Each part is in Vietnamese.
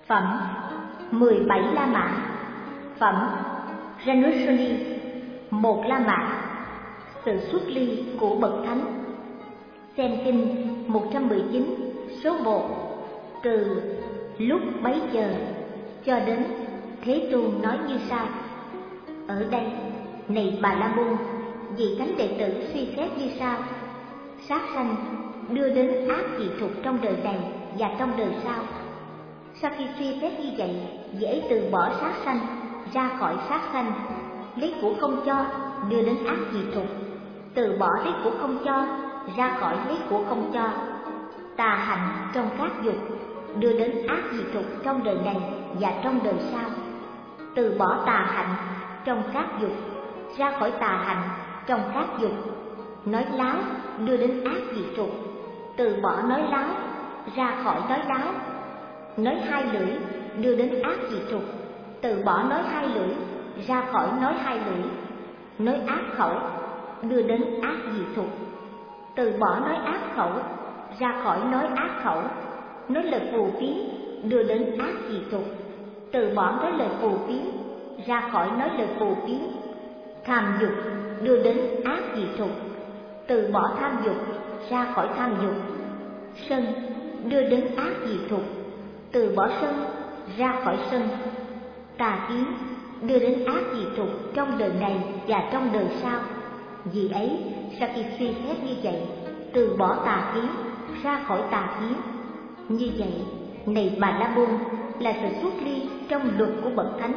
Phẩm 17 La Mã. Phẩm Janusoni, một La Mã, sự xuất ly của bậc thánh. Xem kinh 119 số 1. Từ lúc bấy giờ cho đến Thế Tôn nói như sau: ở đây, này Bà La Môn, vị thánh đệ tử suy xét như sau: sát sanh đưa đến ác dị thục trong đời này và trong đời sau. Sau khi suy xét như vậy, dễ từ bỏ sát sanh, ra khỏi sát sanh, lấy của không cho đưa đến ác dị thục, từ bỏ lấy của không cho, ra khỏi lấy của không cho, tà hạnh trong các dục, đưa đến ác dị thục trong đời này và trong đời sau, từ bỏ tà hạnh trong các dục, ra khỏi tà hạnh trong các dục, nói láo đưa đến ác dị thục, từ bỏ nói láo, ra khỏi nói láo, nói hai lưỡi đưa đến ác dị thục, từ bỏ nói hai lưỡi, ra khỏi nói hai lưỡi, nói ác khẩu đưa đến ác dị thục, từ bỏ nói ác khẩu, ra khỏi nói ác khẩu, nói lời phù phiếm đưa đến ác dị thục, từ bỏ nói lời phù phiếm, ra khỏi nói lời phù phiếm, tham dục đưa đến ác dị thục, từ bỏ tham dục, ra khỏi tham dục, sân đưa đến ác dị thục, từ bỏ sân, ra khỏi sân, tà kiến đưa đến ác dị thục trong đời này và trong đời sau. Vì ấy, sau khi suy xét như vậy, từ bỏ tà kiến, ra khỏi tà kiến. Như vậy, này Bà La Môn, là sự xuất ly trong luật của bậc thánh.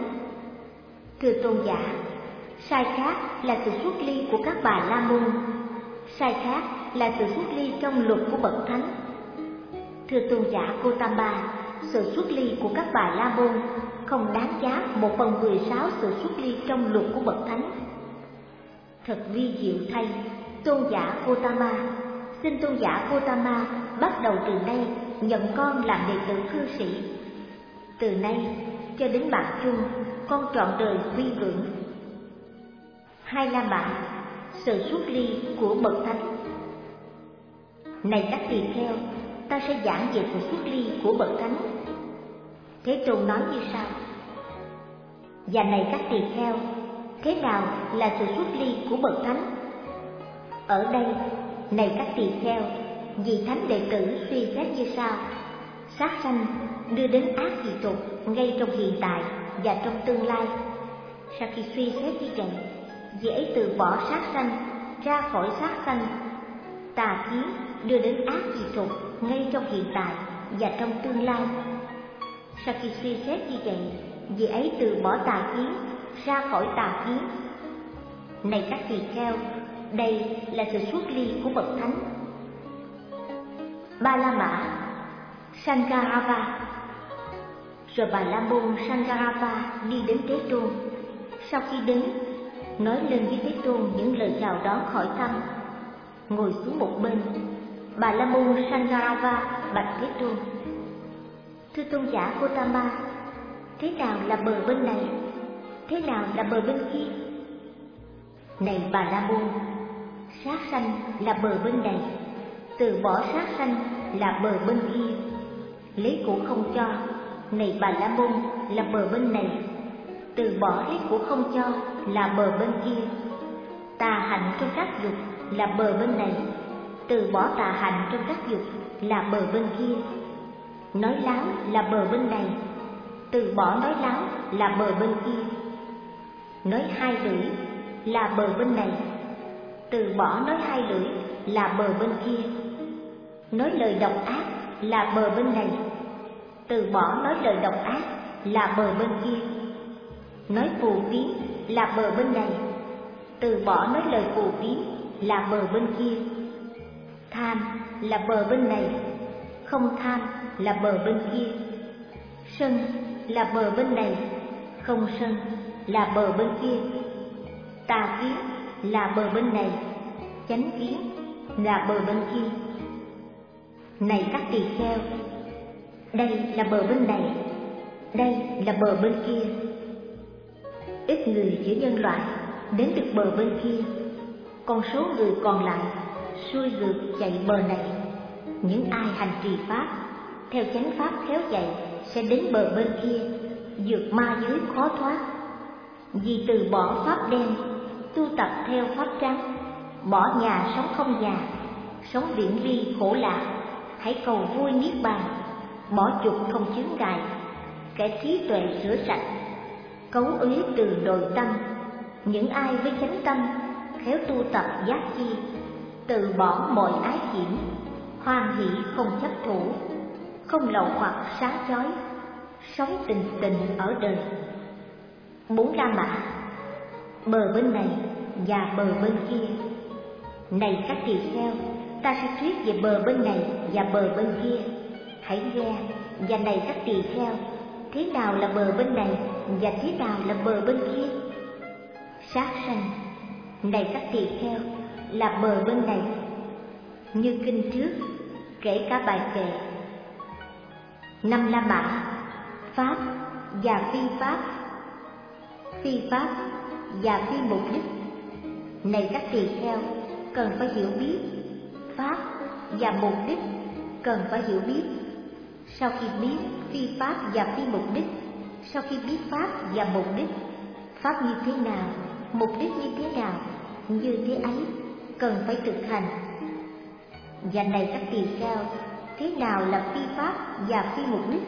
Thưa tôn giả, sai khác là sự xuất ly của các Bà La Môn, sai khác là sự xuất ly trong luật của bậc thánh. Thưa tôn giả Gotama, sự xuất ly của các Bà La Môn không đáng giá 1/16 sự xuất ly trong luật của bậc thánh. Thật vi diệu thay, tôn giả Gotama, xin tôn giả Gotama bắt đầu từ nay nhận con làm đệ tử cư sĩ. Từ nay cho đến bạc chung, con trọn đời vi vượng. Hai La Mã, sự xuất ly của bậc thánh. Này các tỳ kheo, ta sẽ giảng về sự xuất ly của bậc thánh. Thế Tôn nói như sau: và này các tỳ kheo, thế nào là sự xuất ly của bậc thánh? Ở đây, này các tỳ kheo, vị thánh đệ tử suy xét như sau: sát sanh đưa đến ác dị thục ngay trong hiện tại và trong tương lai. Sau khi suy xét như vậy, dễ từ bỏ sát sanh, ra khỏi sát sanh, tà kiến đưa đến ác dị thục ngay trong hiện tại và trong tương lai. Sau khi suy xét như vậy, vì ấy từ bỏ tà kiến, ra khỏi tà kiến. Này các tỳ kheo, đây là sự xuất ly của bậc thánh. Ba La Mã, Sangarava. Rồi Bà La Môn Sangarava đi đến Thế Tôn. Sau khi đến, nói lên với Thế Tôn những lời chào đón khỏi thăm, ngồi xuống một bên. Bà La Môn Sangarava bạch Thế Tôn: thưa tôn giả Gotama, thế nào là bờ bên này? Thế nào là bờ bên kia? Này Bà La Môn, sát sanh là bờ bên này, từ bỏ sát sanh là bờ bên kia, lấy của không cho, này Bà La Môn, là bờ bên này, từ bỏ lấy của không cho là bờ bên kia, tà hạnh trong các dục là bờ bên này, từ bỏ tà hạnh trong các dục là bờ bên kia, nói láo là bờ bên này, từ bỏ nói láo là bờ bên kia, nói hai lưỡi là bờ bên này, từ bỏ nói hai lưỡi là bờ bên kia, nói lời độc ác là bờ bên này, từ bỏ nói lời độc ác là bờ bên kia, nói phù phiếm là bờ bên này, từ bỏ nói lời phù phiếm là bờ bên kia, tham là bờ bên này, không tham là bờ bên kia, sân là bờ bên này, không sân là bờ bên kia, tà kiến là bờ bên này, chánh kiến là bờ bên kia. Này các tỳ kheo, đây là bờ bên này, đây là bờ bên kia. Ít người giữa nhân loại đến được bờ bên kia, còn số người còn lại xuôi ngược chạy bờ này. Những ai hành trì pháp theo chánh pháp khéo dạy sẽ đến bờ bên kia, vượt ma giới khó thoát. Vì từ bỏ pháp đen, tu tập theo pháp trắng, bỏ nhà sống không già, sống viễn ly khổ lạc, hãy cầu vui niết bàn, bỏ chuộc không chướng ngại, kẻ trí tuệ rửa sạch, cấu uế từ nội tâm. Những ai với chánh tâm, khéo tu tập giác chi, từ bỏ mọi ái nhiễm, hoan hỷ không chấp thủ, không lậu hoặc sáng chói, sống tình tình ở đời. 4 La Mã, bờ bên này và bờ bên kia. Này các tỳ kheo, ta sẽ thuyết về bờ bên này và bờ bên kia, hãy nghe. Và này các tỳ kheo, thế nào là bờ bên này và thế nào là bờ bên kia? Sát sanh, này các tỳ kheo, là bờ bên này. Như kinh trước kể cả bài kệ. 5 La Mã, pháp và phi pháp, phi pháp và phi mục đích. Này các tỳ kheo, cần phải hiểu biết pháp và mục đích, cần phải hiểu biết. Sau khi biết phi pháp và phi mục đích, sau khi biết pháp và mục đích, pháp như thế nào, mục đích như thế nào, như thế ấy cần phải thực hành. Và này các tỳ kheo, thế nào là phi pháp và phi mục đích?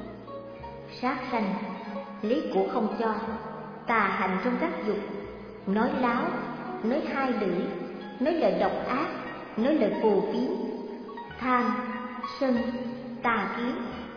Sát sanh, lấy của không cho, tà hạnh trong các dục, nói láo, nói hai lưỡi, nói lời độc ác, nói lời phù phiếm, tham, sân, tà kiến.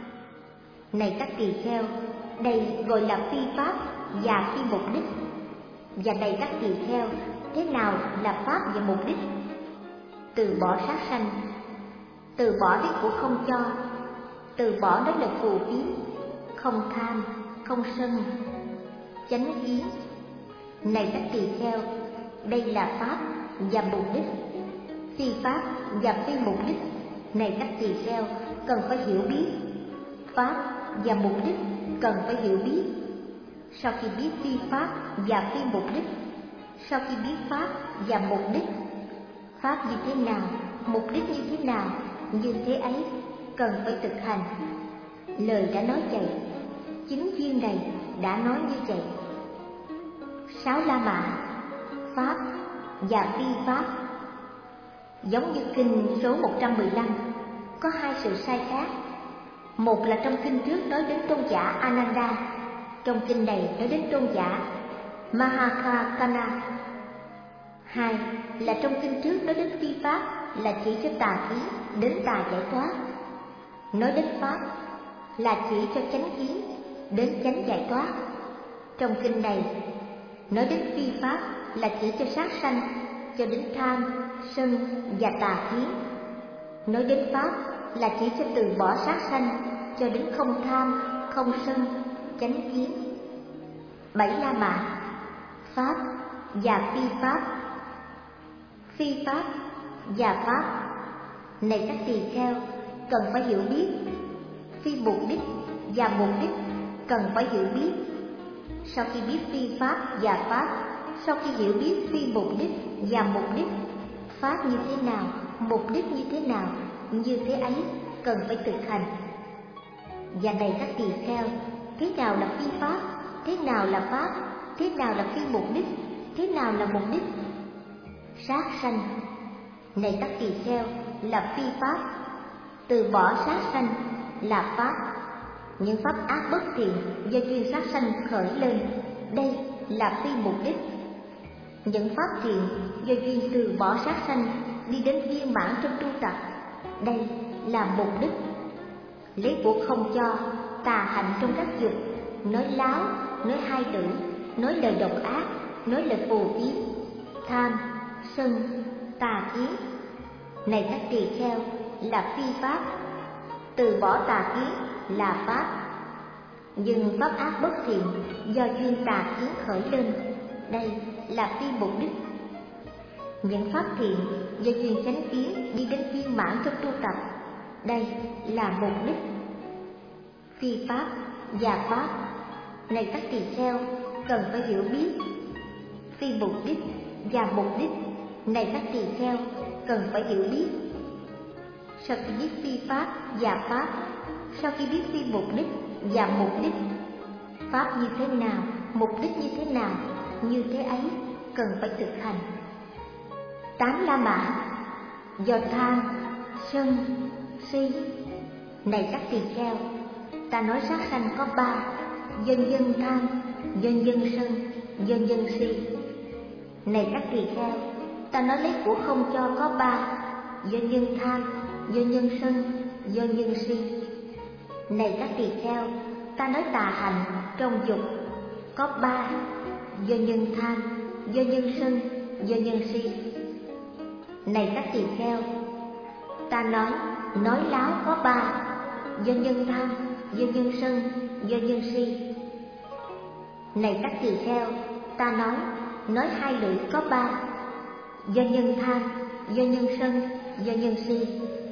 Này các tỳ kheo, đây gọi là phi pháp và phi mục đích. Và này các tỳ kheo, thế nào là pháp và mục đích? Từ bỏ sát sanh, từ bỏ lấy của không cho, từ bỏ nói lời phù phiếm, không tham, không sân, chánh kiến. Này các tỳ kheo, đây là pháp và mục đích. Phi pháp và phi mục đích. Này các tỳ kheo, cần phải hiểu biết pháp và mục đích, cần phải hiểu biết. Sau khi biết phi pháp và phi mục đích, sau khi biết pháp và mục đích, pháp như thế nào, mục đích như thế nào, như thế ấy cần phải thực hành. Lời đã nói vậy, chính duyên này đã nói như vậy. 6 La Mã, pháp và phi pháp. Giống như kinh số 115, có hai sự sai khác. Một là trong kinh trước nói đến tôn giả Ananda, trong kinh này nói đến tôn giả Mahakakana. Hai là trong kinh trước nói đến phi pháp, là chỉ cho tà kiến đến tà giải thoát. Nói đến pháp là chỉ cho chánh kiến đến chánh giải thoát. Trong kinh này nói đến phi pháp là chỉ cho sát sanh, cho đến tham, sân và tà kiến. Nói đến pháp là chỉ cho từ bỏ sát sanh, cho đến không tham, không sân, chánh kiến. 7 La Mã, pháp và phi pháp. Phi pháp và pháp. Này các tỳ kheo, cần phải hiểu biết phi mục đích và mục đích, cần phải hiểu biết. Sau khi biết phi pháp và pháp, sau khi hiểu biết phi mục đích và mục đích, pháp như thế nào, mục đích như thế nào, như thế ấy cần phải thực hành. Và này các tỳ kheo, thế nào là phi pháp, thế nào là pháp, thế nào là phi mục đích, thế nào là mục đích? Sát sanh. Này các tỳ kheo, là phi pháp. Từ bỏ sát sanh là pháp. Những pháp ác bất thiện do duyên sát sanh khởi lên, đây là phi mục đích. Những pháp thiện do duyên từ bỏ sát sanh đi đến viên mãn trong tu tập, đây là mục đích. Lấy của không cho, tà hạnh trong các dục, nói láo, nói hai lưỡi, nói lời độc ác, nói lời phù phiếm, tham, sân, tà kiến. Này các tỳ kheo, là phi pháp. Từ bỏ tà kiến là pháp. Nhưng pháp ác bất thiện do duyên tà kiến khởi lên, đây là phi mục đích. Những pháp thiện do duyên chánh kiến đi đến viên mãn trong tu tập, đây là mục đích. Phi pháp và pháp. Này các tỳ kheo, cần phải hiểu biết phi mục đích và mục đích. Này các tỳ kheo, cần phải hiểu biết. Sau khi biết phi pháp và pháp, sau khi biết phi mục đích, và mục đích. Pháp như thế nào, mục đích như thế nào, như thế ấy cần phải thực hành. 8 La Mã do tham, sân, si. Này các tỳ kheo, ta nói sát sanh có 3: do nhân tham, do nhân sân, do nhân si. Này các tỳ kheo, ta nói lấy của không cho có 3: do nhân tham, do nhân sân, do nhân si. Này các tỳ kheo, ta nói tà hành trong dục có 3: do nhân tham, do nhân sân, do nhân si. Này các tỳ kheo, ta nói láo có 3: do nhân tham, do nhân sân, do nhân si. Này các tỳ kheo, ta nói hai lưỡi có 3: do nhân tham, do nhân sân, do nhân si.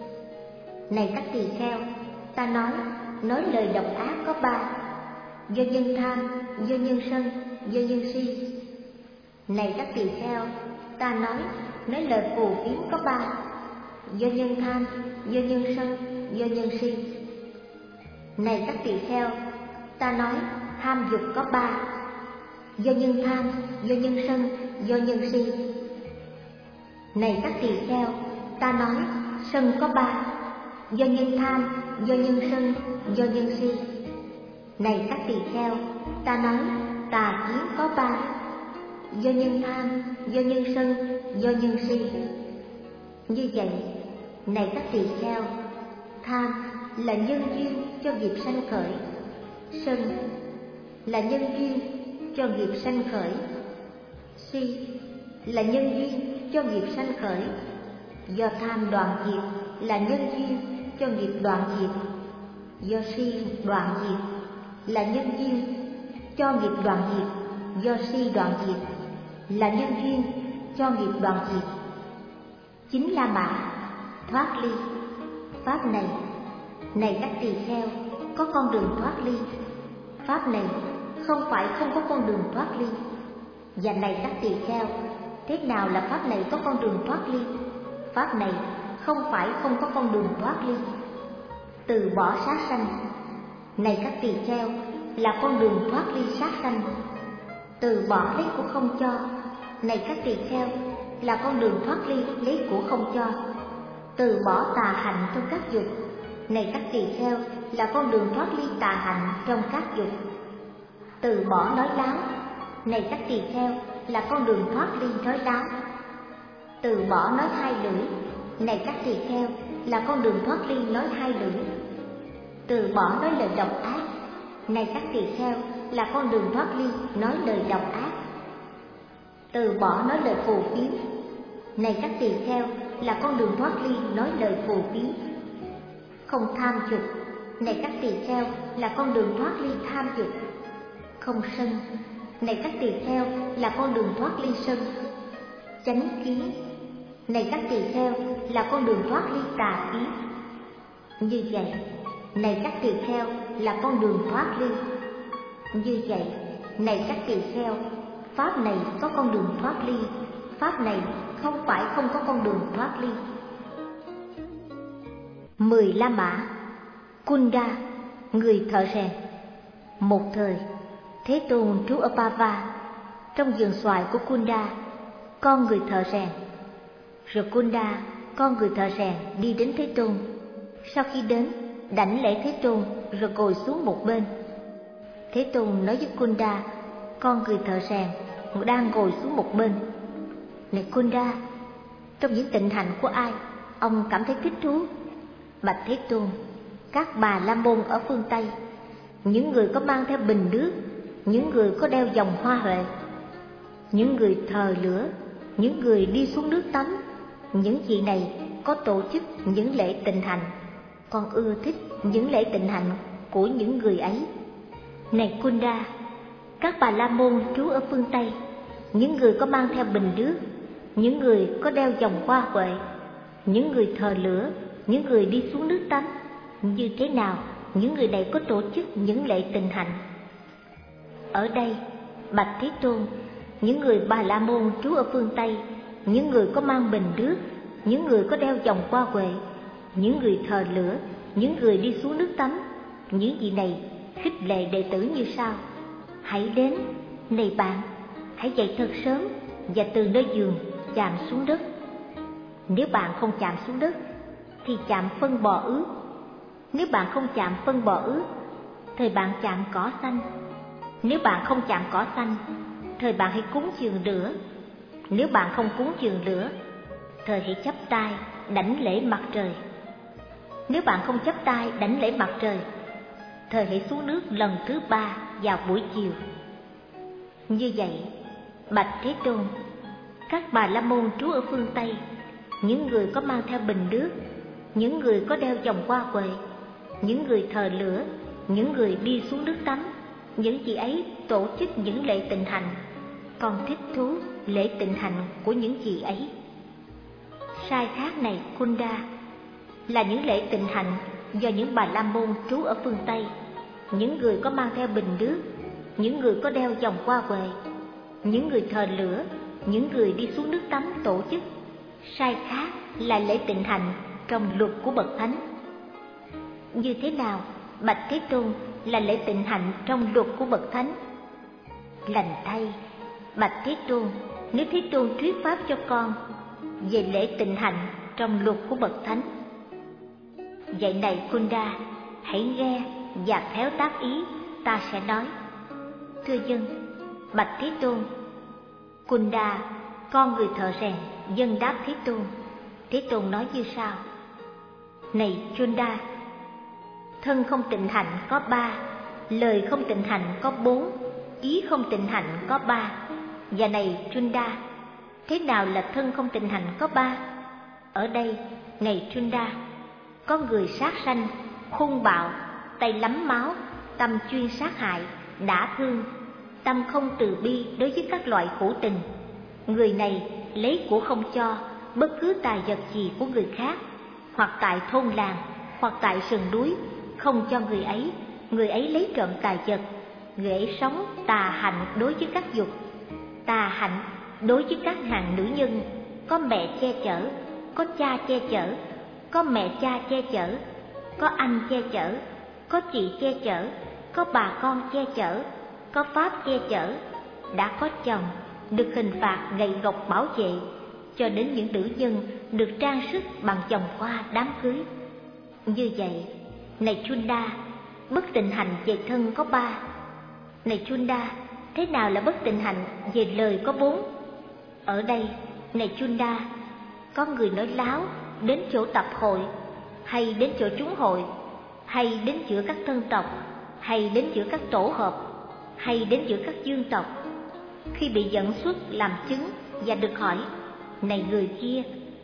Này các tỳ kheo, ta nói lời độc ác có 3: do nhân tham, do nhân sân, do nhân si. Này các tỳ kheo, ta nói lời phù phiếm có 3: do nhân tham, do nhân sân, do nhân si. Này các tỳ kheo, ta nói tham dục có 3: do nhân tham, do nhân sân, do nhân si. Này các tỳ kheo, ta nói sân có 3: do nhân tham, do nhân sân, do nhân si. Này các tỳ kheo, ta nói tà kiến có 3: do nhân tham, do nhân sân, do nhân si. Như vậy, này các tỳ kheo, tham là nhân duyên cho nghiệp sanh khởi, sân là nhân duyên cho nghiệp sanh khởi, si là nhân duyên cho nghiệp sanh khởi. Do tham đoạn diệt là nhân duyên cho nghiệp đoạn diệt, do si đoạn diệt là nhân duyên cho nghiệp đoạn diệt, do si đoạn diệt là nhân duyên cho nghiệp đoạn diệt. 9 La Mã thoát ly. Pháp này các tỳ kheo, có con đường thoát ly. Pháp này không phải không có con đường thoát ly. Và này các tỳ kheo, thế nào là pháp này có con đường thoát ly? Pháp này không phải không có con đường thoát ly. Từ bỏ sát sanh. Này các tỳ kheo, là con đường thoát ly sát sanh. Từ bỏ lấy của không cho. Này các tỳ kheo, là con đường thoát ly lấy của không cho. Từ bỏ tà hạnh trong các dục. Này các tỳ kheo, là con đường thoát ly tà hạnh trong các dục. Từ bỏ nói láo. Này các tỳ kheo, là con đường thoát ly nói láo. Từ bỏ nói hai lưỡi. Này các tỳ kheo, là con đường thoát ly nói hai lưỡi. Từ bỏ nói lời độc ác. Này các tỳ kheo, là con đường thoát ly nói lời độc ác. Từ bỏ nói lời phù phiếm. Này các tỳ kheo, là con đường thoát ly nói lời phù phiếm. Không tham dục. Này các tỳ kheo, là con đường thoát ly tham dục. Không sân. Này các tỳ kheo, là con đường thoát ly sân. Chánh kiến. Này các tỳ kheo, là con đường thoát ly tà kiến. Như vậy, này các tỳ kheo, là con đường thoát ly. Như vậy, này các tỳ kheo, pháp này có con đường thoát ly. Pháp này không phải không có con đường thoát ly. 10 La Mã. Kunda, người thợ rèn. Một thời, Thế Tôn trú ở Pava. Trong vườn xoài của Kunda, con người thợ rèn. Rồi Kunda, con người thợ rèn, đi đến Thế Tôn. Sau khi đến, đảnh lễ Thế Tôn rồi ngồi xuống một bên. Thế Tôn nói với Kunda, con người thợ rèn, đang ngồi xuống một bên: Này Kunda, trong những tịnh hạnh của ai ông cảm thấy thích thú? Bạch Thế Tôn, các bà la môn ở phương Tây, những người có mang theo bình nước, những người có đeo vòng hoa huệ, những người thờ lửa, những người đi xuống nước tắm, những vị này có tổ chức những lễ tịnh hạnh. Con ưa thích những lễ tịnh hạnh của những người ấy. Này Kunda, các bà la môn trú ở phương Tây, những người có mang theo bình nước, những người có đeo vòng hoa huệ, những người thờ lửa, những người đi xuống nước tắm, như thế nào những người này có tổ chức những lễ tịnh hạnh? Ở đây, bạch Thế Tôn, những người bà la môn trú ở phương Tây, những người có mang bình nước, những người có đeo vòng hoa huệ, những người thờ lửa, những người đi xuống nước tắm, những vị này khích lệ đệ tử như sau: hãy đến, này bạn, hãy dậy thật sớm và từ nơi giường chạm xuống đất. Nếu bạn không chạm xuống đất thì chạm phân bò ướt. Nếu bạn không chạm phân bò ướt, thời bạn chạm cỏ xanh. Nếu bạn không chạm cỏ xanh, thời bạn hãy cúng dường lửa. Nếu bạn không cúng dường lửa, thời hãy chắp tay đảnh lễ mặt trời. Nếu bạn không chắp tay đảnh lễ mặt trời, thời hãy xuống nước lần thứ 3 vào buổi chiều. Như vậy, bạch Thế Tôn, các Bà La Môn trú ở phương Tây, những người có mang theo bình nước, những người có đeo vòng hoa huệ, những người thờ lửa, những người đi xuống nước tắm, những vị ấy tổ chức những lễ tịnh hành. Con thích thú lễ tịnh hành của những vị ấy. Sai khác này Kunda, là những lễ tịnh hành do những Bà La Môn trú ở phương Tây, những người có mang theo bình nước, những người có đeo vòng hoa huệ, những người thờ lửa, những người đi xuống nước tắm tổ chức. Sai khác là lễ tịnh hành trong luật của bậc thánh. Như thế nào, bạch Thế Tôn, là lễ tịnh hành trong luật của bậc thánh? Lành thay, bạch Thế Tôn, nếu Thế Tôn thuyết pháp cho con về lễ tịnh hành trong luật của bậc thánh. Vậy này Kunda, hãy nghe và khéo tác ý, ta sẽ nói. Thưa dân, bạch Thế Tôn. Kunda, con người thợ rèn, dân đáp Thế Tôn. Thế Tôn nói như sau: này Kunda, thân không tịnh hạnh có 3, lời không tịnh hạnh có 4, ý không tịnh hạnh có 3. Và này Kunda, thế nào là thân không tịnh hạnh có 3? Ở đây, này Kunda, có người sát sanh, hung bạo, tay lắm máu, tâm chuyên sát hại, đả thương, tâm không từ bi đối với các loại hữu tình. Người này lấy của không cho bất cứ tài vật gì của người khác, hoặc tại thôn làng, hoặc tại sườn núi, không cho người ấy lấy trộm tài vật. Người ấy sống tà hạnh đối với các dục, tà hạnh đối với các hàng nữ nhân, có mẹ che chở, có cha che chở, có mẹ cha che chở, có anh che chở, có chị che chở, có bà con che chở, có pháp che chở, đã có chồng, được hình phạt gậy gộc bảo vệ, cho đến những nữ nhân được trang sức bằng vòng hoa đám cưới. Như vậy, này Kunda, bất tịnh hành về thân có 3. Này Kunda, thế nào là bất tịnh hạnh về lời có 4? Ở đây, này Kunda, có người nói láo đến chỗ tập hội, hay đến chỗ trúng hội, hay đến giữa các thân tộc, hay đến giữa các tổ hợp, hay đến giữa các dương tộc. Khi bị dẫn xuất làm chứng và được hỏi: này người kia,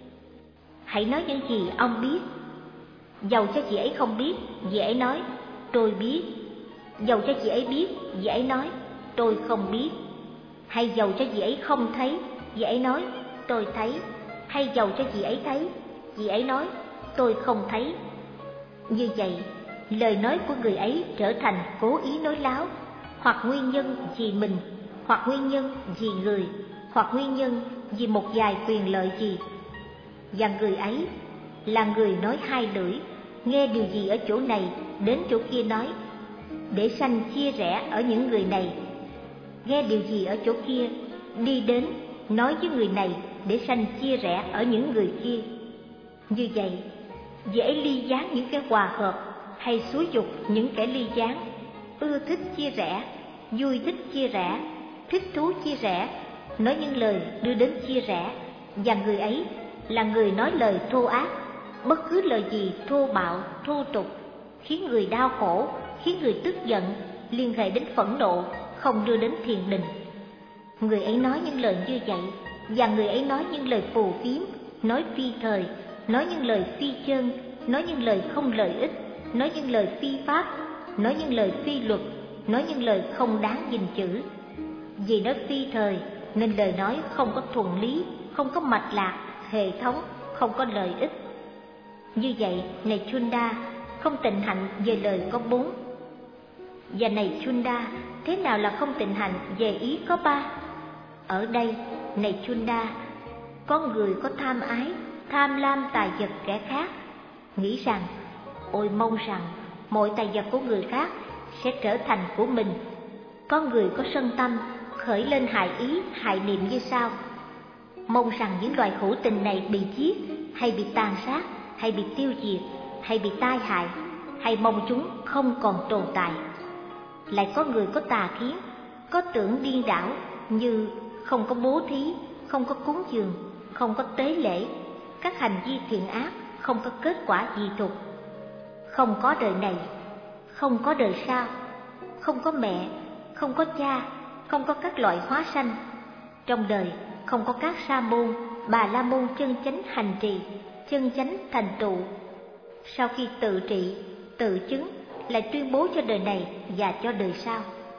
hãy nói những gì ông biết. Dầu cho chị ấy không biết, chị ấy nói: tôi biết. Dầu cho chị ấy biết, chị ấy nói: tôi không biết. Hay dầu cho chị ấy không thấy, chị ấy nói: tôi thấy. Hay dầu cho chị ấy thấy, chị ấy nói: tôi không thấy. Như vậy, lời nói của người ấy trở thành cố ý nói láo, hoặc nguyên nhân vì mình, hoặc nguyên nhân vì người, hoặc nguyên nhân vì một vài quyền lợi gì. Và người ấy là người nói hai lưỡi, nghe điều gì ở chỗ này đến chỗ kia nói, để sanh chia rẽ ở những người này. Nghe điều gì ở chỗ kia, đi đến nói với người này để sanh chia rẽ ở những người kia. Như vậy, dễ ly gián những kẻ hòa hợp, hay xúi dục những kẻ ly gián, ưa thích chia rẽ, vui thích chia rẽ, thích thú chia rẽ, nói những lời đưa đến chia rẽ. Và người ấy là người nói lời thô ác, bất cứ lời gì thô bạo, thô tục, khiến người đau khổ, khiến người tức giận, liên hệ đến phẫn nộ, không đưa đến thiền định. Người ấy nói những lời như vậy, và người ấy nói những lời phù phiếm, nói phi thời, nói những lời phi chân, nói những lời không lợi ích, nói những lời phi pháp, nói những lời phi luật, nói những lời không đáng gìn chữ. Vì nó phi thời nên lời nói không có thuận lý, không có mạch lạc, hệ thống, không có lợi ích. Như vậy, này Kunda, không tịnh hạnh về lời có 4. Và này Kunda, thế nào là không tịnh hạnh về ý có 3? Ở đây, này Kunda, có người có tham ái, tham lam tài vật kẻ khác, nghĩ rằng: ôi mong rằng mọi tài vật của người khác sẽ trở thành của mình. Có người có sân tâm khởi lên hại ý, hại niệm như sau: mong rằng những loài hữu tình này bị giết, hay bị tàn sát, hay bị tiêu diệt, hay bị tai hại, hay mong chúng không còn tồn tại. Lại có người có tà kiến, có tưởng điên đảo, như không có bố thí, không có cúng dường, không có tế lễ, các hành vi thiện ác không có kết quả gì tục. Không có đời này, không có đời sau, không có mẹ, không có cha, không có các loại hóa sanh. Trong đời không có các sa môn, bà la môn chân chánh hành trì, chân chánh thành tựu. Sau khi tự trị, tự chứng, lại tuyên bố cho đời này và cho đời sau.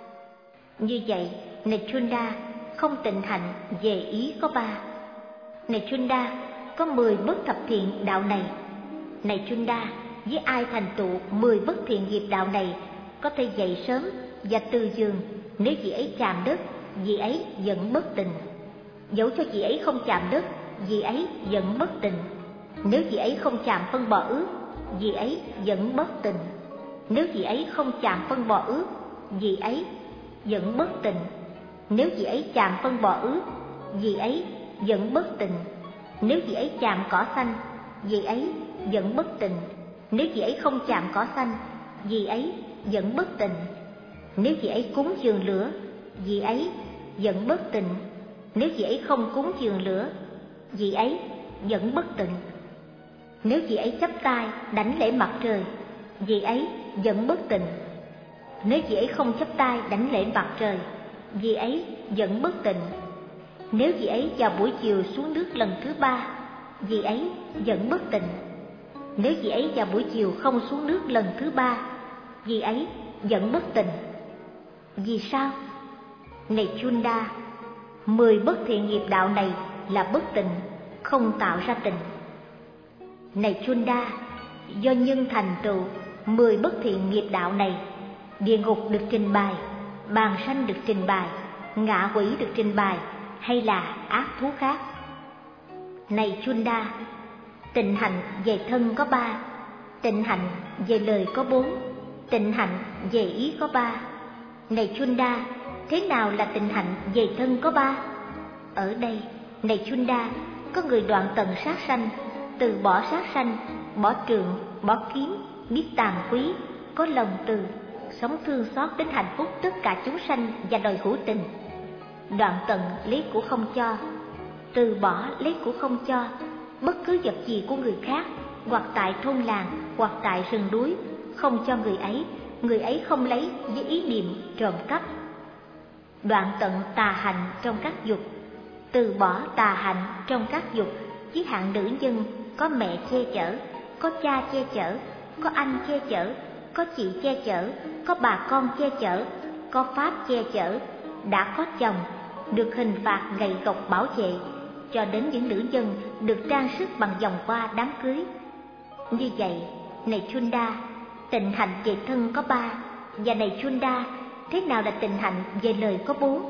Như vậy, này Chunda, không tịnh hạnh về ý có 3. Này Chunda, có 10 bất thập thiện đạo này. Này Chunda, với ai thành tựu 10 bất thiện nghiệp đạo này, có thể dậy sớm và từ giường, nếu vị ấy chạm đất, vị ấy vẫn bất tịnh. Dẫu cho vị ấy không chạm đất, vị ấy vẫn bất tịnh. Nếu vị ấy không chạm phân bò ướt, vị ấy vẫn bất tịnh. Nếu vị ấy không chạm phân bò ướt, vị ấy vẫn bất tịnh. Nếu vị ấy chạm phân bò ướt, vị ấy vẫn bất tịnh. Nếu vị ấy chạm cỏ xanh, vị ấy vẫn bất tịnh. Nếu vị ấy không chạm cỏ xanh, vị ấy vẫn bất tịnh. Nếu vị ấy cúng dường lửa, vị ấy vẫn bất tịnh. Nếu vị ấy không cúng dường lửa, vị ấy vẫn bất tịnh. Nếu vị ấy chắp tay đảnh lễ mặt trời, vị ấy vẫn bất tịnh. Nếu vị ấy không chắp tay đảnh lễ mặt trời, vị ấy vẫn bất tịnh. Nếu vị ấy vào buổi chiều xuống nước lần thứ 3, vị ấy vẫn bất tịnh. Nếu vị ấy vào buổi chiều không xuống nước lần thứ 3, vị ấy vẫn bất tịnh. Vì sao? Này Chunda, 10 bất thiện nghiệp đạo này là bất tịnh, không tạo ra tịnh. Này Chunda, do nhân thành tựu 10 bất thiện nghiệp đạo này, địa ngục được trình bày, bàn sanh được trình bày, ngạ quỷ được trình bày, hay là ác thú khác. Này Chunda, tịnh hạnh về thân có 3, tịnh hạnh về lời có 4, tịnh hạnh về ý có 3. Này Chunda, thế nào là tịnh hạnh về thân có 3? Ở đây, này Chunda, có người đoạn tận sát sanh, từ bỏ sát sanh, bỏ trượng, bỏ kiếm, biết tàm quý, có lòng từ, sống thương xót đến hạnh phúc tất cả chúng sanh và loài hữu tình. Đoạn tận lấy của không cho, từ bỏ lấy của không cho, bất cứ vật gì của người khác, hoặc tại thôn làng, hoặc tại rừng núi, không cho người ấy không lấy với ý niệm trộm cắp. Đoạn tận tà hạnh trong các dục, từ bỏ tà hạnh trong các dục, với hạng nữ nhân có mẹ che chở, có cha che chở, có anh che chở, có chị che chở, có bà con che chở, có pháp che chở, đã có chồng, được hình phạt gậy gộc bảo vệ, cho đến những nữ nhân được trang sức bằng vòng hoa đám cưới. Như vậy, này Chunda, tịnh hạnh về thân có 3, và này Chunda, thế nào là tịnh hạnh về lời có 4?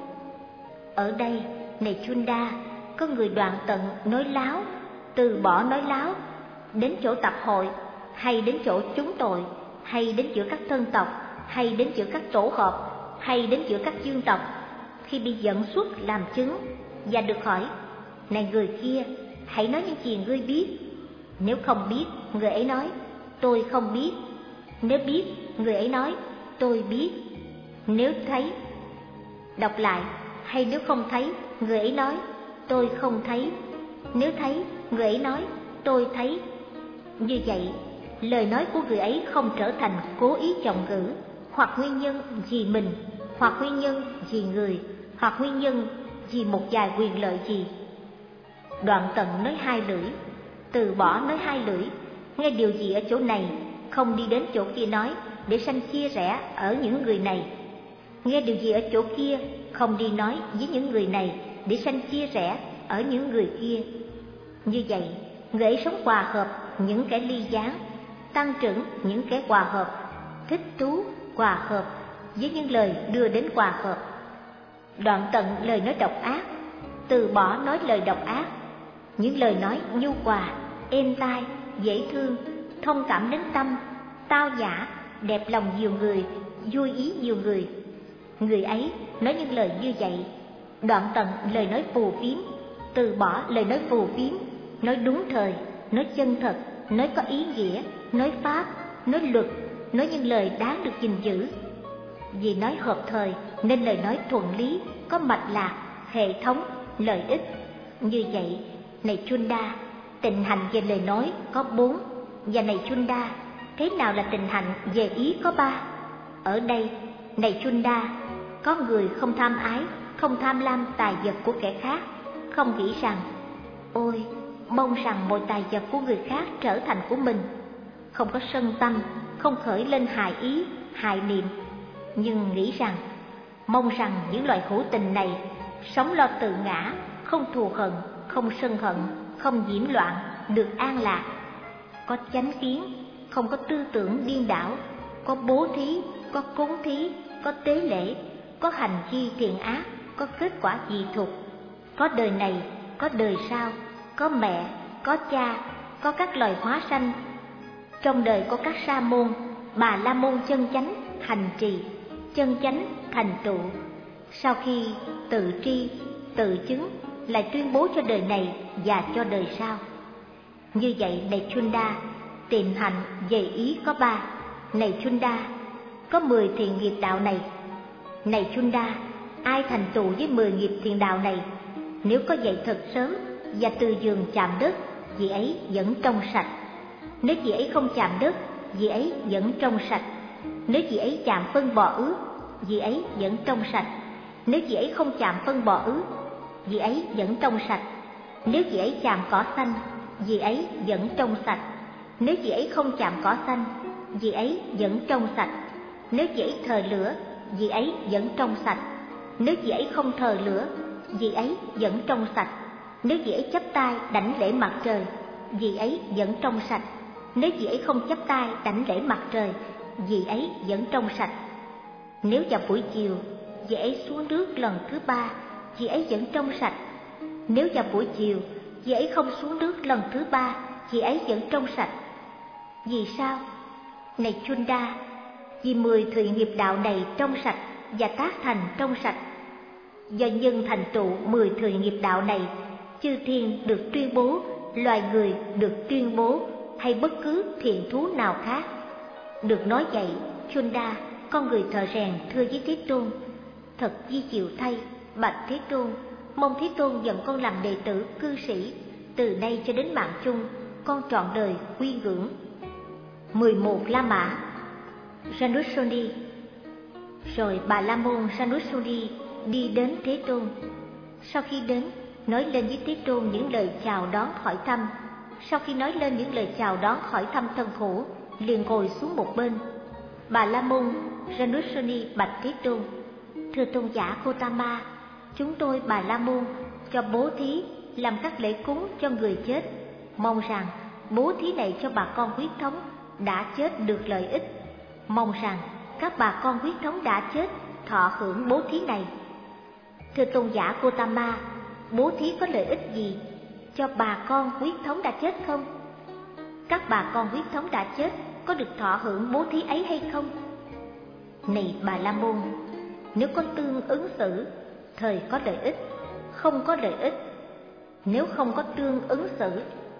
Ở đây, này Chunda, có người đoạn tận nói láo, từ bỏ nói láo, đến chỗ tập hội, hay đến chỗ chúng tội, hay đến giữa các thân tộc, hay đến giữa các tổ hợp, hay đến giữa các dương tộc, khi bị dẫn xuất làm chứng và được hỏi: này người kia, hãy nói những gì ngươi biết. Nếu không biết, người ấy nói: tôi không biết. Nếu biết, người ấy nói: tôi biết. Nếu thấy, đọc lại, hay nếu không thấy, người ấy nói: tôi không thấy. Nếu thấy, người ấy nói: tôi thấy. Như vậy, lời nói của người ấy không trở thành cố ý trọng ngữ, hoặc nguyên nhân vì mình, hoặc nguyên nhân vì người, hoặc nguyên nhân vì một vài quyền lợi gì. Đoạn tận nói 2 lưỡi, từ bỏ nói 2 lưỡi, nghe điều gì ở chỗ này, không đi đến chỗ kia nói, để sanh chia rẽ ở những người này. Nghe điều gì ở chỗ kia, không đi nói với những người này, để sanh chia rẽ ở những người kia. Như vậy, người ấy sống hòa hợp những kẻ ly gián, tăng trưởng những kẻ hòa hợp, thích thú hòa hợp với những lời đưa đến hòa hợp. Đoạn tận lời nói độc ác, từ bỏ nói lời độc ác, những lời nói nhu hòa, êm tai, dễ thương, thông cảm đến tâm, tao nhã, đẹp lòng nhiều người vui ý nhiều người. Người ấy nói những lời như vậy, đoạn tận lời nói phù phiếm, từ bỏ lời nói phù phiếm, nói đúng thời, nói chân thật, nói có ý nghĩa, nói pháp, nói luật, nói những lời đáng được gìn giữ. Vì nói hợp thời nên lời nói thuận lý, có mạch lạc, hệ thống, lợi ích. Như vậy, này Chunda, tịnh hạnh về lời nói có 4, và này Chunda, thế nào là tịnh hạnh về ý có 3? Ở đây, này Chunda, có người không tham ái, không tham lam tài vật của kẻ khác, không nghĩ rằng, ôi, mong rằng mọi tài vật của người khác trở thành của mình, không có sân tâm, không khởi lên hại ý, hại niệm, nhưng nghĩ rằng, mong rằng những loài hữu tình này sống lo tự ngã, không thù hận, không sân hận, không nhiễm loạn, được an lạc, có chánh kiến, không có tư tưởng điên đảo, có bố thí, có cúng thí, có tế lễ, có hành chi thiện ác, có kết quả dị thục, có đời này, có đời sau, có mẹ, có cha, có các loài hóa sanh. Trong đời có các sa môn, bà la môn chân chánh hành trì, chân chánh thành tựu. Sau khi tự tri, tự chứng, lại tuyên bố cho đời này và cho đời sau. Như vậy, này Chunda, tịnh hạnh về ý có 3. Này Chunda, có 10 thiện nghiệp đạo này. Này Chunda, ai thành tựu với 10 nghiệp thiện đạo này, nếu có dậy thật sớm và từ giường chạm đất, vị ấy vẫn trong sạch. Nếu vị ấy không chạm đất, vị ấy vẫn trong sạch. Nếu vị ấy chạm phân bò ướt, vị ấy vẫn trong sạch. Nếu vị ấy không chạm phân bò ướt, vị ấy vẫn trong sạch. Nếu vị ấy chạm cỏ xanh, vị ấy vẫn trong sạch. Nếu vị ấy không chạm cỏ xanh, vị ấy vẫn trong sạch. Nếu vị ấy thờ lửa, vị ấy vẫn trong sạch. Nếu vị ấy không thờ lửa, vị ấy vẫn trong sạch. Nếu vị ấy chắp tay đảnh lễ mặt trời, vị ấy vẫn trong sạch. Nếu vị ấy không chắp tay đảnh lễ mặt trời, vị ấy vẫn trong sạch. Nếu vào buổi chiều, vị ấy xuống nước lần thứ 3, vị ấy vẫn trong sạch. Nếu vào buổi chiều, vị ấy không xuống nước lần thứ 3, vị ấy vẫn trong sạch. Vì sao? Này Chunda, vì 10 thiện nghiệp đạo này trong sạch và tác thành trong sạch. Do nhân thành tựu 10 thiện nghiệp đạo này, chư thiên được tuyên bố, loài người được tuyên bố, hay bất cứ thiện thú nào khác. Được nói vậy, Chunda, con người thợ rèn thưa với Thế Tôn, thật di chịu thay, bạch Thế Tôn, mong Thế Tôn nhận con làm đệ tử cư sĩ, từ nay cho đến mạng chung, con trọn đời quy ngưỡng. 11 La Mã Janusoni. Rồi Bà La Môn Janusoni đi đến Thế Tôn. Sau khi đến, nói lên với Thế Tôn những lời chào đón hỏi thăm. Sau khi nói lên những lời chào đón hỏi thăm thân khổ, liền ngồi xuống một bên. Bà La Môn Janusoni bạch Thế Tôn: Thưa tôn giả Gotama, chúng tôi Bà La Môn cho bố thí, làm các lễ cúng cho người chết, mong rằng bố thí này cho bà con huyết thống đã chết được lợi ích. Mong rằng các bà con huyết thống đã chết thọ hưởng bố thí này. Thưa tôn giả Gotama, bố thí có lợi ích gì cho bà con huyết thống đã chết không? Các bà con huyết thống đã chết có được thọ hưởng bố thí ấy hay không? Này Bà La Môn, nếu có tương ứng xử, thời có lợi ích, không có lợi ích. Nếu không có tương ứng xử.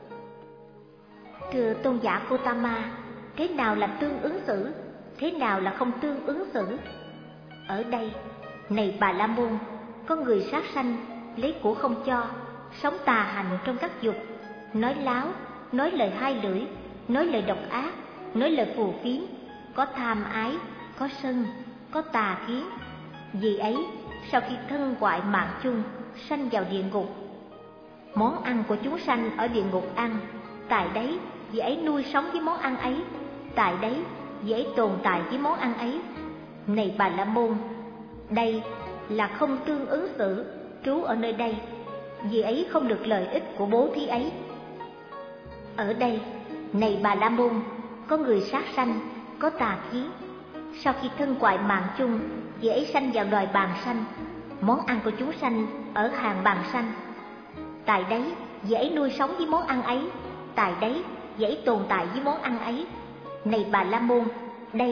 Thưa tôn giả Gotama, thế nào là tương ứng xử, thế nào là không tương ứng xử? Ở đây, này Bà La Môn, có người sát sanh, lấy của không cho, sống tà hành trong các dục, nói láo, nói lời hai lưỡi, nói lời độc ác, nói lời phù phiếm, có tham ái, có sân, có tà kiến. Vì ấy, sau khi thân hoại mạng chung, sanh vào địa ngục. Món ăn của chúng sanh ở địa ngục ăn, tại đấy vì ấy nuôi sống với món ăn ấy, tại đấy vì ấy tồn tại với món ăn ấy. Này Bà La Môn, đây là không tương ứng xử, trú ở nơi đây, vì ấy không được lợi ích của bố thí ấy. Ở đây, này Bà La Môn, có người sát sanh, có tà kiến. Sau khi thân hoại mạng chung, vì ấy sanh vào loài bàng sanh, món ăn của chúng sanh ở hàng bàng sanh. Tại đấy, vì ấy nuôi sống với món ăn ấy, tại đấy, vì ấy tồn tại với món ăn ấy. Này Bà La Môn, đây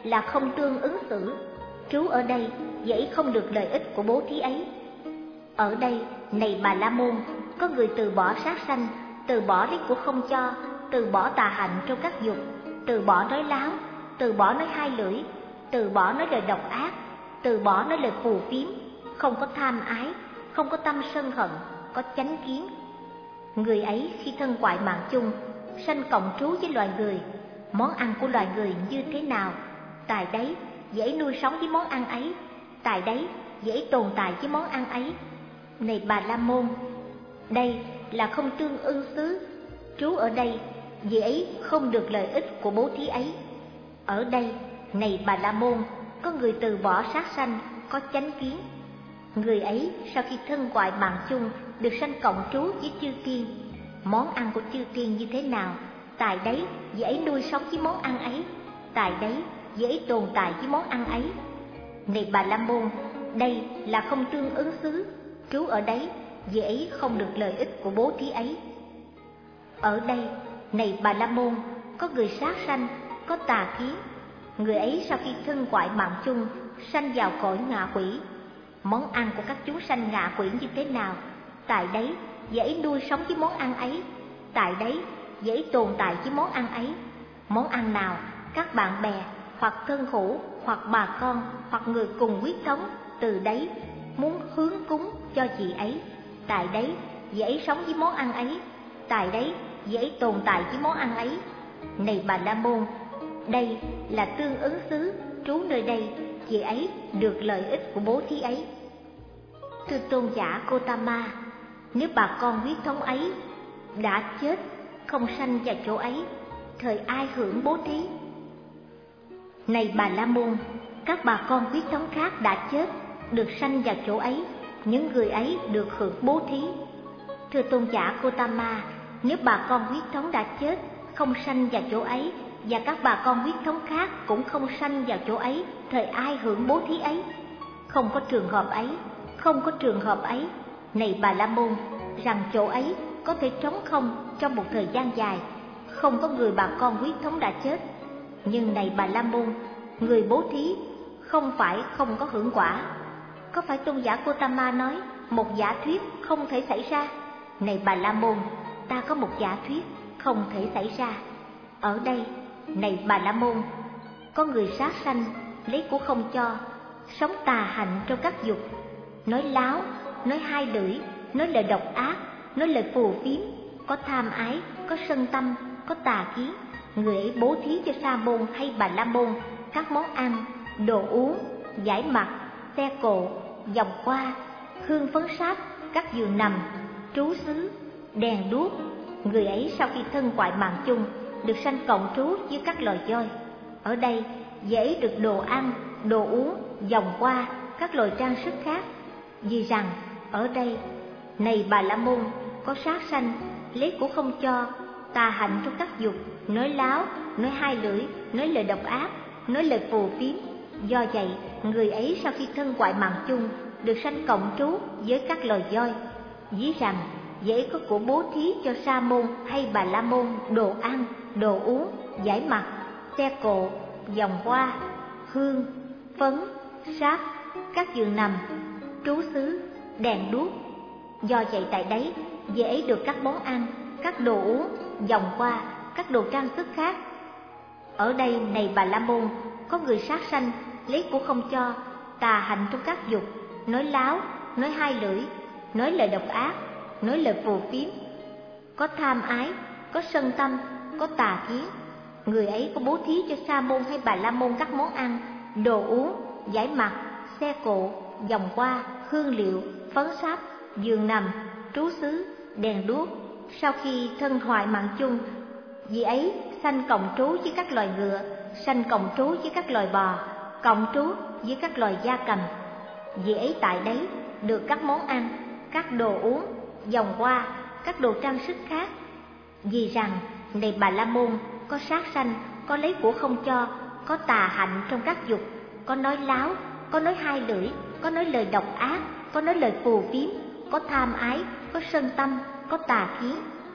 là không tương ứng xử, trú ở đây vì ấy không được lợi ích của bố thí ấy. Ở đây, này Bà La Môn, có người từ bỏ sát sanh, từ bỏ lấy của không cho, từ bỏ tà hạnh trong các dục, từ bỏ nói láo, từ bỏ nói hai lưỡi, từ bỏ nói lời độc ác, từ bỏ nói lời phù phiếm, không có tham ái, không có tâm sân hận, có chánh kiến. Người ấy khi thân ngoại mạng chung, sanh cộng trú với loài người, món ăn của loài người như thế nào, tại đấy dễ nuôi sống với món ăn ấy, tại đấy dễ tồn tại với món ăn ấy. Này Bà La Môn, đây là không tương ưng xứ, trú ở đây vì ấy không được lợi ích của bố thí ấy. Ở đây, này Bà La Môn, có người từ bỏ sát sanh, có chánh kiến. Người ấy sau khi thân ngoại mạng chung được sanh cộng trú với chư tiên, món ăn của chư tiên như thế nào, tại đấy dễ nuôi sống với món ăn ấy, tại đấy dễ tồn tại với món ăn ấy. Này Bà La Môn, đây là không tương ứng xứ, trú ở đấy dễ không được lợi ích của bố thí ấy. Ở đây, này Bà La Môn, có người sát sanh, có tà kiến. Người ấy sau khi thân ngoại mạng chung sanh vào cõi ngạ quỷ, món ăn của các chúng sanh ngạ quỷ như thế nào, tại đấy dễ nuôi sống với món ăn ấy, tại đấy dễ tồn tại với món ăn ấy. Món ăn nào các bạn bè hoặc thân hữu hoặc bà con hoặc người cùng huyết thống từ đấy muốn hướng cúng cho chị ấy, tại đấy dễ sống với món ăn ấy, tại đấy dễ tồn tại với món ăn ấy. Này Bà La Môn, đây là tương ứng xứ, trú nơi đây vì ấy được lợi ích của bố thí ấy. Thưa tôn giả Gotama, nếu bà con huyết thống ấy đã chết, không sanh vào chỗ ấy, thời ai hưởng bố thí? Này Bà La Môn, các bà con huyết thống khác đã chết, được sanh vào chỗ ấy, những người ấy được hưởng bố thí. Thưa tôn giả Gotama, nếu bà con huyết thống đã chết, không sanh vào chỗ ấy, và các bà con huyết thống khác cũng không sanh vào chỗ ấy, thời ai hưởng bố thí ấy? Không có trường hợp ấy, không có trường hợp ấy. Này Bà La Môn, rằng chỗ ấy có thể trống không trong một thời gian dài, không có người bà con huyết thống đã chết. Nhưng này Bà La Môn, người bố thí không phải không có hưởng quả. Có phải tôn giả Gotama nói một giả thuyết không thể xảy ra? Này Bà La Môn, ta có một giả thuyết không thể xảy ra. Ở đây, này Bà La Môn, có người sát sanh, lấy của không cho, sống tà hạnh trong các dục, nói láo, nói hai lưỡi, nói lời độc ác, nói lời phù phiếm, có tham ái, có sân tâm, có tà kiến. Người ấy bố thí cho Sa môn hay Bà La Môn các món ăn, đồ uống, giải mặt, xe cộ, vòng qua, hương phấn sáp, các giường nằm, trú xứ, đèn đuốc. Người ấy sau khi thân ngoại mạng chung được sanh cộng trú với các loài voi. Ở đây dễ được đồ ăn, đồ uống, vòng qua, các loại trang sức khác. Vì rằng ở đây, này Bà La Môn, có sát sanh, lấy của không cho, tà hạnh trong các dục, nói láo, nói hai lưỡi, nói lời độc ác, nói lời phù phiếm. Do vậy, người ấy sau khi thân ngoại mạng chung được sanh cộng trú với các loài voi. Ví rằng dễ có của bố thí cho Sa môn hay Bà La Môn đồ ăn, đồ uống, giải mặt, xe cộ, vòng hoa, hương, phấn, sáp, các giường nằm, trú xứ, đèn đuốc. Do vậy tại đấy dễ được các món ăn, các đồ uống, vòng qua, các đồ trang sức khác. Ở đây, này Bà La Môn, có người sát sanh, lấy của không cho, tà hạnh trong các dục, nói láo, nói hai lưỡi, nói lời độc ác, nói lời phù phiếm, có tham ái, có sân tâm, có tà kiến. Người ấy có bố thí cho Sa môn hay Bà La Môn các món ăn, đồ uống, giải mặt, xe cộ, vòng qua, hương liệu, phấn sáp, giường nằm, trú xứ, đèn đuốc. Sau khi thân hoại mạng chung, vì ấy sanh cộng trú với các loài ngựa, sanh cộng trú với các loài bò, cộng trú với các loài gia cầm. Vì ấy tại đấy được các món ăn, các đồ uống, vòng qua, các đồ trang sức khác. Vì rằng, này Bà La Môn, có sát sanh, có lấy của không cho, có tà hạnh trong các dục, có nói láo, có nói hai lưỡi, có nói lời độc ác, có nói lời phù phiếm, có tham ái, có sân tâm, có tà kiến.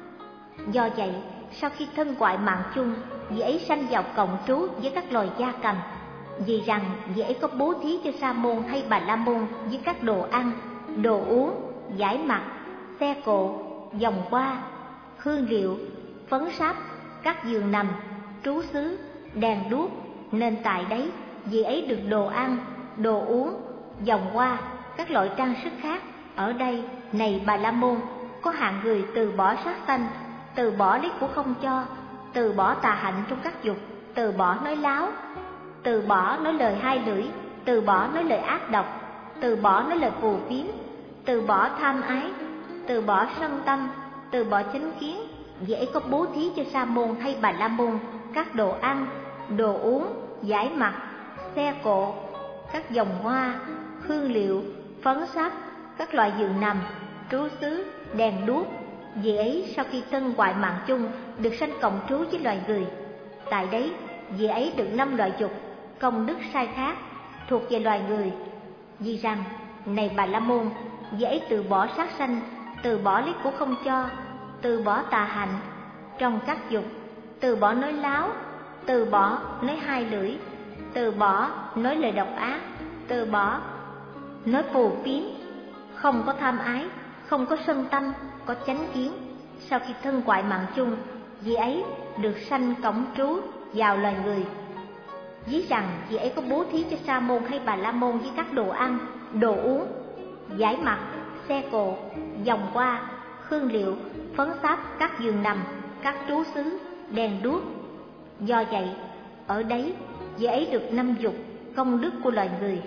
Do vậy, sau khi thân ngoại mạng chung, vì ấy sanh vào cộng trú với các loài gia cầm. vì rằng vị ấy có bố thí cho Sa môn hay Bà la môn với các đồ ăn, đồ uống, giải mặt, xe cộ, vòng qua, hương liệu, phấn sáp, các giường nằm, trú xứ, đèn đuốc, nên tại đấy vị ấy được đồ ăn, đồ uống, vòng qua, các loại trang sức khác. Ở đây, này Bà la môn, có hạng người từ bỏ sát sanh, từ bỏ lấy của không cho, từ bỏ tà hạnh trong các dục, từ bỏ nói láo, từ bỏ nói lời hai lưỡi, từ bỏ nói lời ác độc, từ bỏ nói lời phù phiếm, từ bỏ tham ái, từ bỏ sân tâm, từ bỏ chánh kiến. Vị ấy có bố thí cho Sa môn hay Bà la môn các đồ ăn, đồ uống, giải mặt, xe cộ, các vòng hoa, hương liệu, phấn sáp, các loại giường nằm, trú xứ, đèn đuốc. Vì ấy sau khi thân hoại mạng chung được sanh cộng trú với loài người. Tại đấy vì ấy được 5 loại dục, công đức sai khác, thuộc về loài người. Vì rằng, này Bà la môn, vì ấy từ bỏ sát sanh, từ bỏ lấy của không cho, từ bỏ tà hạnh trong các dục, từ bỏ nói láo, từ bỏ nói hai lưỡi, từ bỏ nói lời độc ác, từ bỏ nói phù phiếm, không có tham ái, không có sân tâm, có chánh kiến. Sau khi thân hoại mạng chung, vị ấy được sanh cổng trú vào loài người. Ví rằng vị ấy có bố thí cho Sa môn hay Bà la môn với các đồ ăn, đồ uống, giải mặt, xe cộ, vòng qua, hương liệu, phấn sáp, các giường nằm, các trú xứ, đèn đuốc. Do vậy, ở đấy vị ấy được 5 dục, công đức của loài người.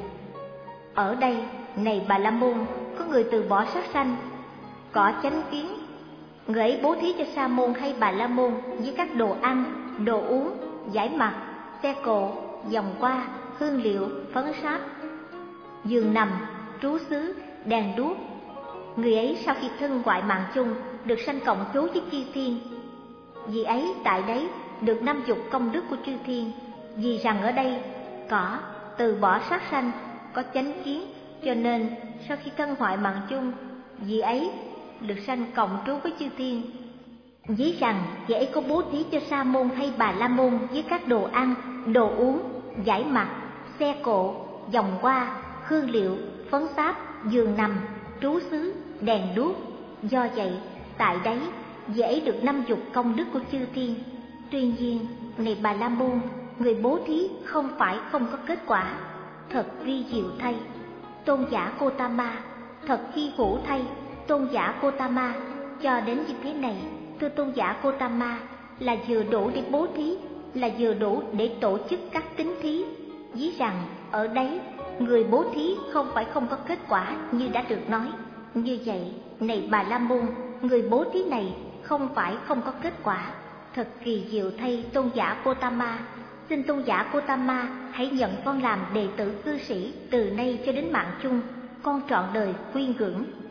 Ở đây, này Bà la môn, có người từ bỏ sát sanh, có chánh kiến. Người ấy bố thí cho Sa môn hay Bà la môn với các đồ ăn, đồ uống, giải mặt, xe cộ, vòng qua, hương liệu, phấn sáp, giường nằm, trú xứ, đèn đuốc. Người ấy sau khi thân hoại mạng chung được sanh cộng trú với chư thiên. Vì ấy tại đấy được 5 dục công đức của chư thiên. Vì rằng ở đây có từ bỏ sát sanh, có chánh kiến, cho nên sau khi thân hoại mạng chung, vì ấy được sanh cộng trú với chư thiên. Ví rằng vị ấy có bố thí cho Sa môn hay Bà la môn với các đồ ăn, đồ uống, giải mặt, xe cộ, vòng qua, hương liệu, phấn sáp, giường nằm, trú xứ, đèn đuốc. Do vậy tại đấy vị ấy được 5 dục công đức của chư thiên. Tuy nhiên, này Bà la môn, người bố thí không phải không có kết quả. Thật vi diệu thay, tôn giả Gotama, thật hy hữu thay, tôn giả Gotama, cho đến như thế này, thưa tôn giả Gotama, là vừa đủ để bố thí, là vừa đủ để tổ chức các tín thí. Ví rằng ở đấy người bố thí không phải không có kết quả như đã được nói. Như vậy, này Bà la môn, người bố thí này không phải không có kết quả. Thật kỳ diệu thay, tôn giả Gotama. Xin tôn giả Gotama hãy nhận con làm đệ tử cư sĩ từ nay cho đến mạng chung. Con trọn đời quy ngưỡng.